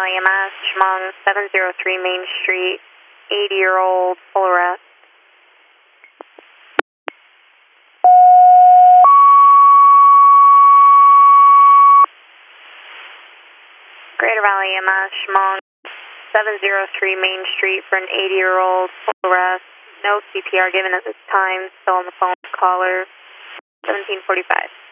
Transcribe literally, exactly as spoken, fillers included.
Valley M S, Chemung seven oh three Main Street, eighty-year-old full arrest. Greater Valley M S, Chemung seven oh three Main Street for an eighty-year-old full arrest. No C P R given at this time. Still on the phone with caller. seventeen forty-five.